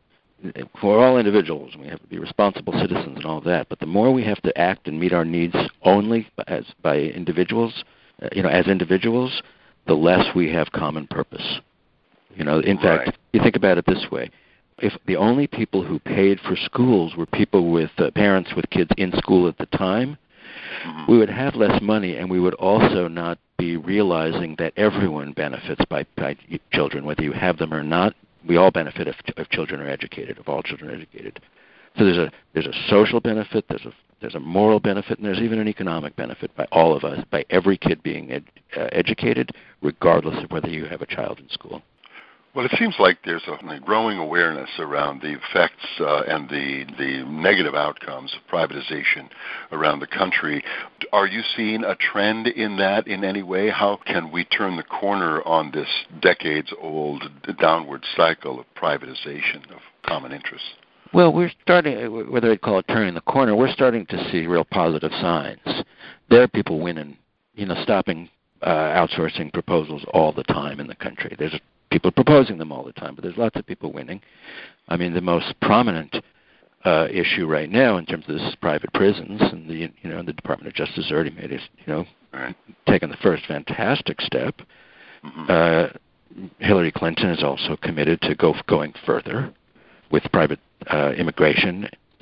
we're all individuals, we have to be responsible citizens and all that, but the more we have to act and meet our needs only as by individuals, uh, you know, as individuals, the less we have common purpose. You know, in right. fact, you think about it this way. If the only people who paid for schools were people with uh, parents with kids in school at the time, mm-hmm. we would have less money, and we would also not be realizing that everyone benefits by, by children, whether you have them or not. We all benefit if, if children are educated, if all children are educated. So there's a there's a social benefit, there's a there's a moral benefit, and there's even an economic benefit by all of us, by every kid being ed, uh, educated, regardless of whether you have a child in school. Well, it seems like there's a growing awareness around the effects uh, and the the negative outcomes of privatization around the country. Are you seeing a trend in that in any way? How can we turn the corner on this decades-old downward cycle of privatization of common interests? Well, we're starting, whether I'd call it turning the corner, we're starting to see real positive signs. There are people winning, you know, stopping uh, outsourcing proposals all the time in the country. There's people proposing them all the time, but there's lots of people winning. I mean, the most prominent uh, issue right now in terms of this is private prisons, and the you know the Department of Justice has already made it, you know, right. taken the first fantastic step. Mm-hmm. Uh, Hillary Clinton is also committed to go going further with private uh, immigration, et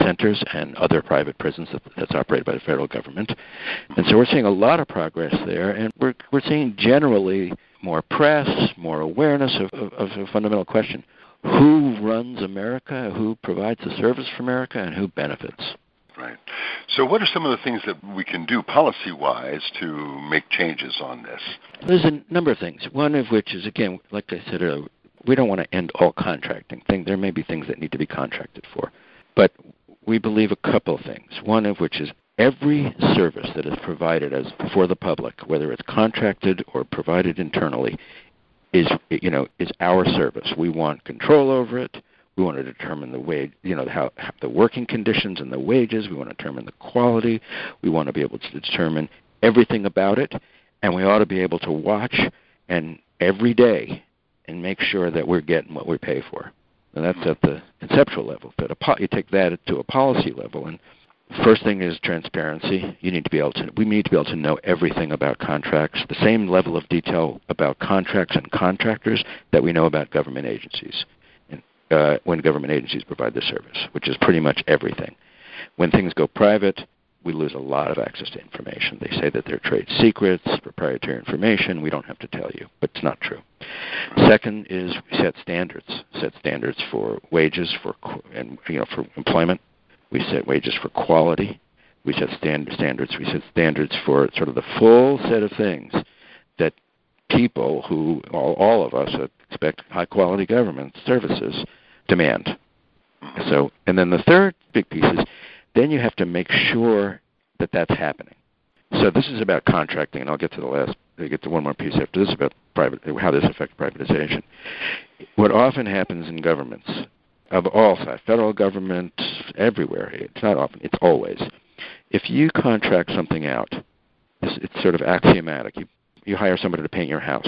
centers and other private prisons that, that's operated by the federal government. And so we're seeing a lot of progress there, and we're we're seeing generally more press, more awareness of, of, of a fundamental question. Who runs America, who provides the service for America, and who benefits? Right. So what are some of the things that we can do policy-wise to make changes on this? There's a number of things, one of which is, again, like I said earlier, we don't want to end all contracting. There may be things that need to be contracted for. But we believe a couple of things, one of which is every service that is provided as for the public, whether it's contracted or provided internally, is you know is our service. We want control over it. We want to determine the wage, you know, how, how the working conditions and the wages. We want to determine the quality. We want to be able to determine everything about it, and we ought to be able to watch and every day and make sure that we're getting what we pay for. And that's at the conceptual level. But a po- you take that to a policy level, and first thing is transparency. You need to be able to. We need to be able to know everything about contracts, the same level of detail about contracts and contractors that we know about government agencies. And uh, when government agencies provide the service, which is pretty much everything. When things go private, we lose a lot of access to information. They say that they're trade secrets, proprietary information. We don't have to tell you, but it's not true. Second is we set standards. Set standards for wages, for and you know for employment. We set wages for quality. We set stand, standards. We set standards for sort of the full set of things that people who, all, all of us, that expect high-quality government services demand. So, and then the third big piece is then you have to make sure that that's happening. So this is about contracting, and I'll get to the last. I'll get to one more piece after this about private, how this affects privatization. What often happens in governments of all sides, federal government, everywhere, it's not often, it's always, if you contract something out, it's, it's sort of axiomatic. You, you hire somebody to paint your house.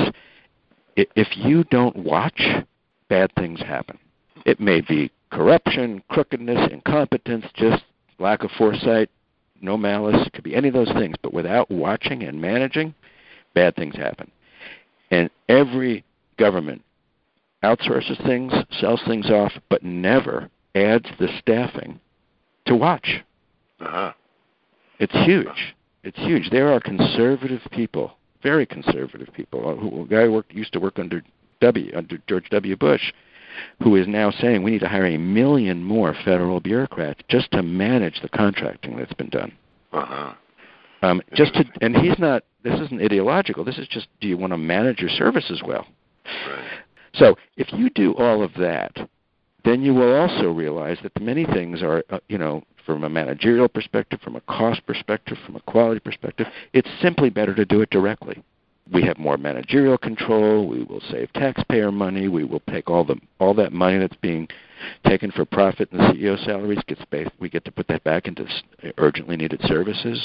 If you don't watch, bad things happen. It may be corruption, crookedness, incompetence, just lack of foresight, no malice. It could be any of those things. But without watching and managing, bad things happen. And every government outsources things, sells things off, but never adds the staffing to watch. Uh-huh. It's huge. It's huge. There are conservative people, very conservative people. Who, a guy worked, used to work under W, under George W. Bush, who is now saying we need to hire a million more federal bureaucrats just to manage the contracting that's been done. Uh-huh. Um, just to, and he's not. This isn't ideological. This is just, do you want to manage your services well? Right. So if you do all of that, then you will also realize that many things are, uh, you know, from a managerial perspective, from a cost perspective, from a quality perspective, it's simply better to do it directly. We have more managerial control. We will save taxpayer money. We will take all the all that money that's being taken for profit in the C E O salaries gets based, we get to put that back into urgently needed services.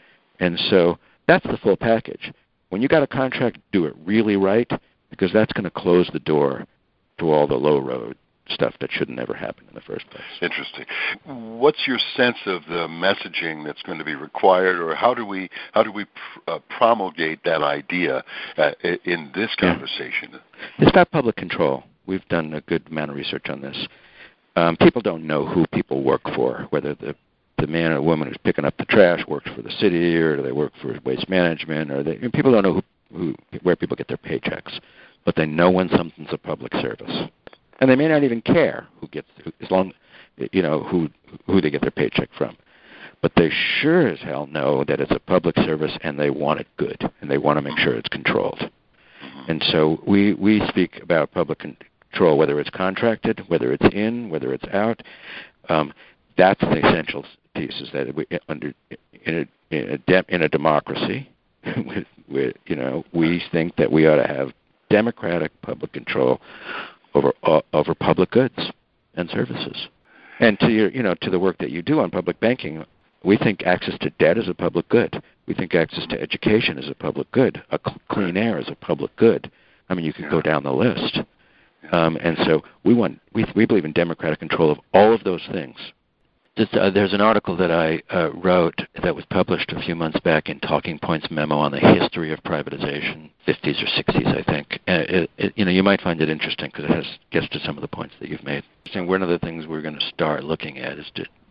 And so that's the full package. When you got a contract, do it really right, because that's going to close the door to all the low road stuff that should never happen in the first place. Interesting. What's your sense of the messaging that's going to be required, or how do we how do we pr- uh, promulgate that idea uh, in this conversation? Yeah. It's about public control. We've done a good amount of research on this. Um, people don't know who people work for, whether the the man or woman who's picking up the trash works for the city, or do they work for waste management, or they and people don't know who, who where people get their paychecks, but they know when something's a public service. And they may not even care who gets, who, as long, you know, who who they get their paycheck from. But they sure as hell know that it's a public service, and they want it good, and they want to make sure it's controlled. And so we we speak about public control, whether it's contracted, whether it's in, whether it's out. Um, that's the essential piece. Is that we, under in a in a, de, in a democracy, with, with, you know, we think that we ought to have democratic public control over uh, over public goods and services. And to your, you know, to the work that you do on public banking, we think access to debt is a public good. We think access to education is a public good. A cl- clean air is a public good. I mean, you could yeah. go down the list. Um, and so we want we we believe in democratic control of all of those things. Just, uh, there's an article that I uh, wrote that was published a few months back in Talking Points Memo on the history of privatization, fifties or sixties, I think. Uh, it, it, you know, you might find it interesting because it has gets to some of the points that you've made. And one of the things we're going to start looking at is to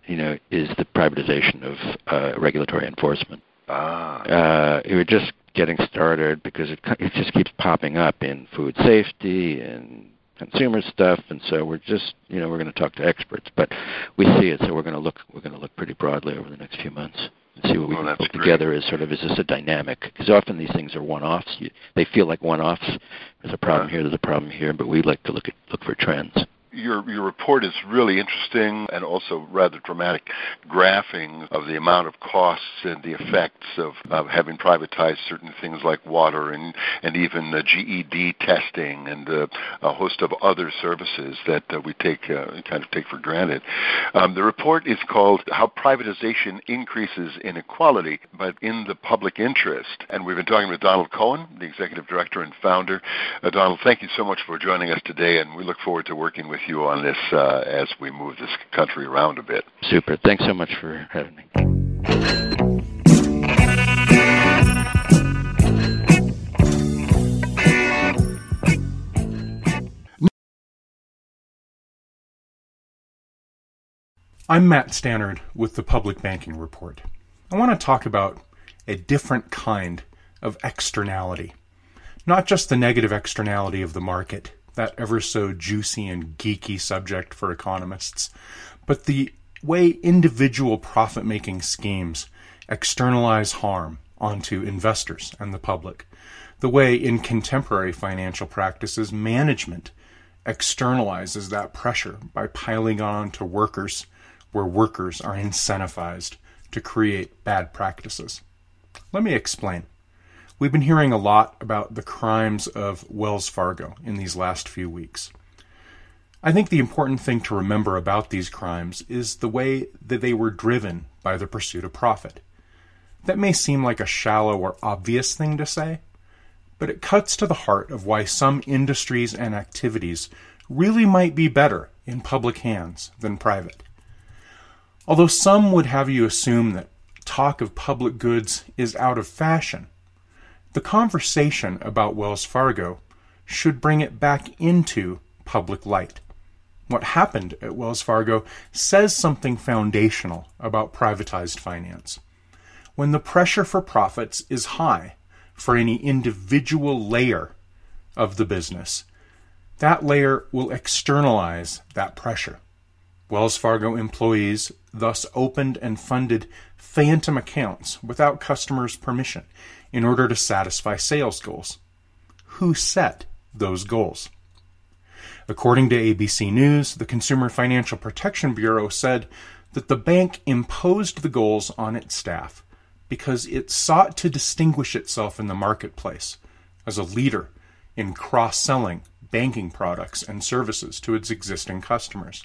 you know, is the privatization of uh, regulatory enforcement. Ah. Uh, we're just getting started because it, it just keeps popping up in food safety and consumer stuff, and so we're just, you know, we're going to talk to experts, but we see it, so we're going to look, we're going to look pretty broadly over the next few months and see what we well, can put great. together as sort of, is this a dynamic? Because often these things are one-offs. You, they feel like one-offs. There's a problem uh, here, there's a problem here, but we like to look at look for trends. Your your report is really interesting and also rather dramatic, graphing of the amount of costs and the effects of, of having privatized certain things like water and, and even the G E D testing and uh, a host of other services that uh, we take uh, kind of take for granted. Um, the report is called How Privatization Increases Inequality, but in the Public Interest. And we've been talking with Donald Cohen, the Executive Director and Founder. Uh, Donald, thank you so much for joining us today, and we look forward to working with you on this uh, as we move this country around a bit. Super. Thanks so much for having me. I'm Matt Stannard with the Public Banking Report. I want to talk about a different kind of externality. Not just the negative externality of the market, that ever so juicy and geeky subject for economists, but the way individual profit-making schemes externalize harm onto investors and the public, the way in contemporary financial practices management externalizes that pressure by piling on to workers where workers are incentivized to create bad practices. Let me explain. We've been hearing a lot about the crimes of Wells Fargo in these last few weeks. I think the important thing to remember about these crimes is the way that they were driven by the pursuit of profit. That may seem like a shallow or obvious thing to say, but it cuts to the heart of why some industries and activities really might be better in public hands than private. Although some would have you assume that talk of public goods is out of fashion, the conversation about Wells Fargo should bring it back into public light. What happened at Wells Fargo says something foundational about privatized finance. When the pressure for profits is high for any individual layer of the business, that layer will externalize that pressure. Wells Fargo employees thus opened and funded phantom accounts without customers' permission in order to satisfy sales goals. Who set those goals? According to A B C News, the Consumer Financial Protection Bureau said that the bank imposed the goals on its staff because it sought to distinguish itself in the marketplace as a leader in cross-selling banking products and services to its existing customers.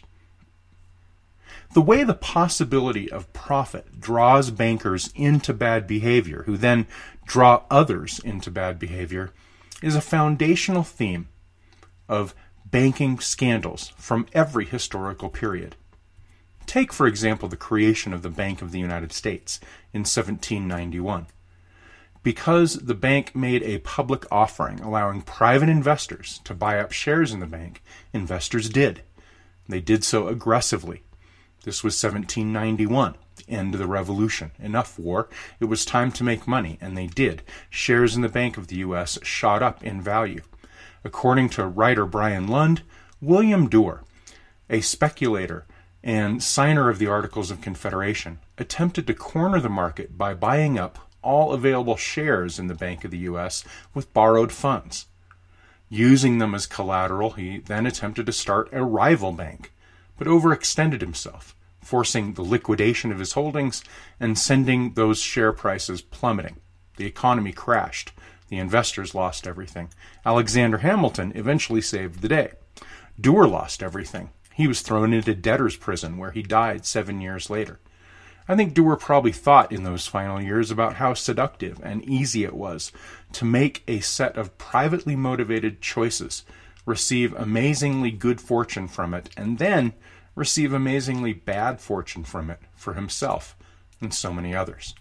The way the possibility of profit draws bankers into bad behavior, who then draw others into bad behavior, is a foundational theme of banking scandals from every historical period. Take, for example, the creation of the Bank of the United States in seventeen ninety-one. Because the bank made a public offering allowing private investors to buy up shares in the bank, investors did. They did so aggressively. This was seventeen ninety-one, the end of the revolution. Enough war. It was time to make money, and they did. Shares in the Bank of the U S shot up in value. According to writer Brian Lund, William Duer, a speculator and signer of the Articles of Confederation, attempted to corner the market by buying up all available shares in the Bank of the U S with borrowed funds. Using them as collateral, he then attempted to start a rival bank, but overextended himself, forcing the liquidation of his holdings and sending those share prices plummeting. The economy crashed. The investors lost everything. Alexander Hamilton eventually saved the day. Duer lost everything. He was thrown into debtor's prison, where he died seven years later. I think Duer probably thought in those final years about how seductive and easy it was to make a set of privately motivated choices, receive amazingly good fortune from it, and then receive amazingly bad fortune from it for himself and so many others.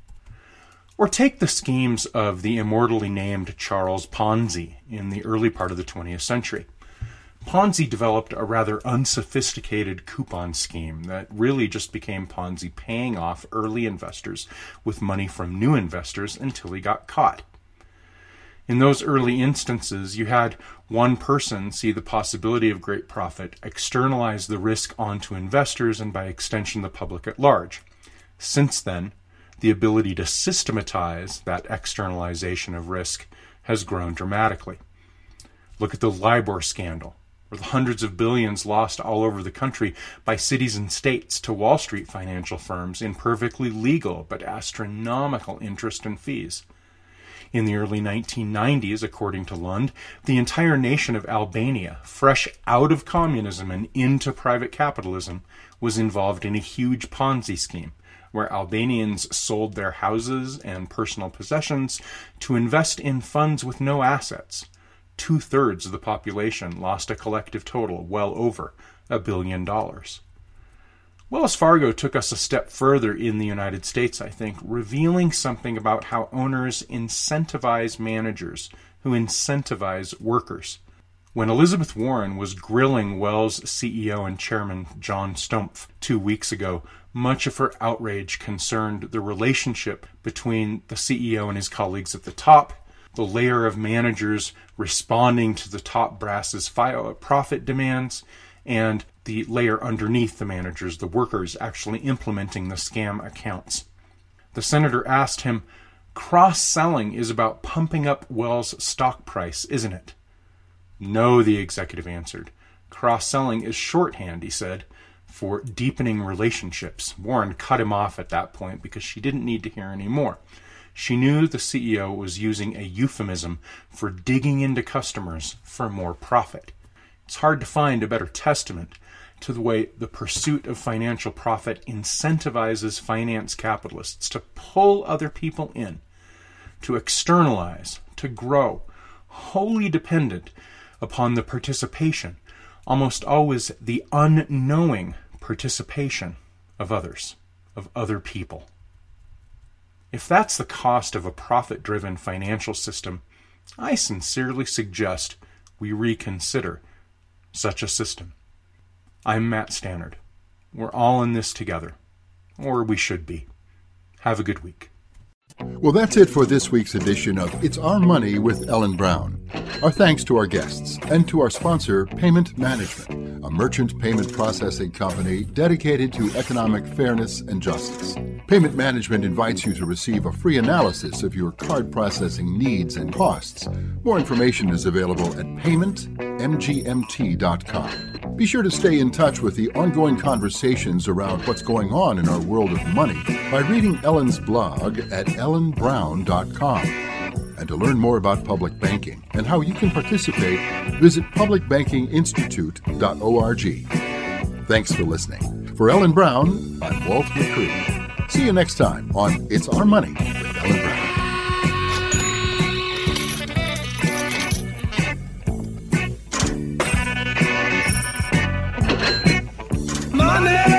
Or take the schemes of the immortally named Charles Ponzi in the early part of the twentieth century. Ponzi developed a rather unsophisticated coupon scheme that really just became Ponzi paying off early investors with money from new investors until he got caught. In those early instances, you had one person see the possibility of great profit, externalize the risk onto investors, and by extension the public at large. Since then, the ability to systematize that externalization of risk has grown dramatically. Look at the LIBOR scandal, or the hundreds of billions lost all over the country by cities and states to Wall Street financial firms in perfectly legal but astronomical interest and fees. In the early nineteen nineties, according to Lund, the entire nation of Albania, fresh out of communism and into private capitalism, was involved in a huge Ponzi scheme, where Albanians sold their houses and personal possessions to invest in funds with no assets. Two-thirds of the population lost a collective total well over a billion dollars. Wells Fargo took us a step further in the United States, I think, revealing something about how owners incentivize managers who incentivize workers. When Elizabeth Warren was grilling Wells C E O and chairman John Stumpf two weeks ago, much of her outrage concerned the relationship between the C E O and his colleagues at the top, the layer of managers responding to the top brass's profit demands, and the layer underneath the managers, the workers actually implementing the scam accounts. The senator asked him, "Cross-selling is about pumping up Wells' stock price, isn't it?" "No," the executive answered. "Cross-selling is shorthand," he said, "for deepening relationships." Warren cut him off at that point because she didn't need to hear any more. She knew the C E O was using a euphemism for digging into customers for more profit. It's hard to find a better testament to the way the pursuit of financial profit incentivizes finance capitalists to pull other people in, to externalize, to grow, wholly dependent upon the participation, almost always the unknowing participation of others, of other people. If that's the cost of a profit-driven financial system, I sincerely suggest we reconsider such a system. I'm Matt Stannard. We're all in this together, or we should be. Have a good week. Well, that's it for this week's edition of It's Our Money with Ellen Brown. Our thanks to our guests and to our sponsor, Payment Management, a merchant payment processing company dedicated to economic fairness and justice. Payment Management invites you to receive a free analysis of your card processing needs and costs. More information is available at payment m g m t dot com. Be sure to stay in touch with the ongoing conversations around what's going on in our world of money by reading Ellen's blog at ellen brown dot com. And to learn more about public banking and how you can participate, visit public banking institute dot org. Thanks for listening. For Ellen Brown, I'm Walt McCready. See you next time on It's Our Money with Ellen Brown. Money!